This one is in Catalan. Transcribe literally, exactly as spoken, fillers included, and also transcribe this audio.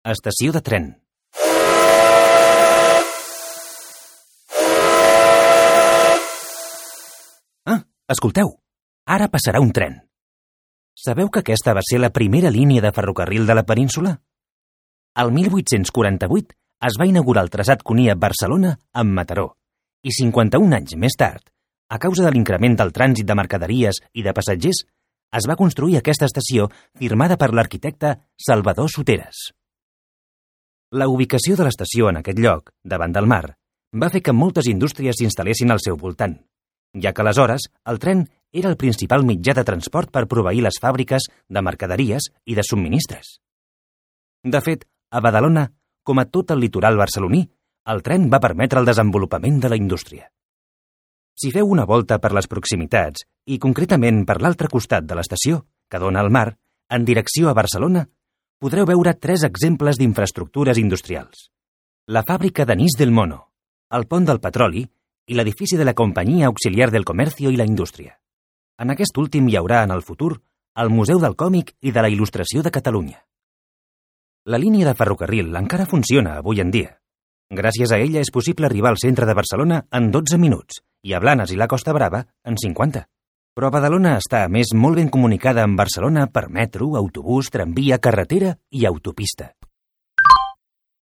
Estació de tren. Ah, escolteu, ara passarà un tren. Sabeu que aquesta va ser la primera línia de ferrocarril de la península? El mil vuit-cents quaranta-vuit es va inaugurar el traçat que unia Barcelona amb Mataró i cinquanta-un anys més tard, a causa de l'increment del trànsit de mercaderies i de passatgers, es va construir aquesta estació firmada per l'arquitecte Salvador Soteras. La ubicació de l'estació en aquest lloc, davant del mar, va fer que moltes indústries s'instal·lessin al seu voltant, ja que aleshores el tren era el principal mitjà de transport per proveir les fàbriques de mercaderies i de subministres. De fet, a Badalona, com a tot el litoral barceloní, el tren va permetre el desenvolupament de la indústria. Si feu una volta per les proximitats, i concretament per l'altre costat de l'estació, que dona al mar, en direcció a Barcelona, podreu veure tres exemples d'infraestructures industrials. La fàbrica d'anís del Mono, el pont del petroli i l'edifici de la Companyia Auxiliar del Comercio i la Indústria. En aquest últim hi haurà, en el futur, el Museu del Còmic i de la Il·lustració de Catalunya. La línia de ferrocarril encara funciona avui en dia. Gràcies a ella és possible arribar al centre de Barcelona en dotze minuts i a Blanes i la Costa Brava en cinquanta. Però Badalona està, a més, molt ben comunicada amb Barcelona per metro, autobús, tramvia, carretera i autopista.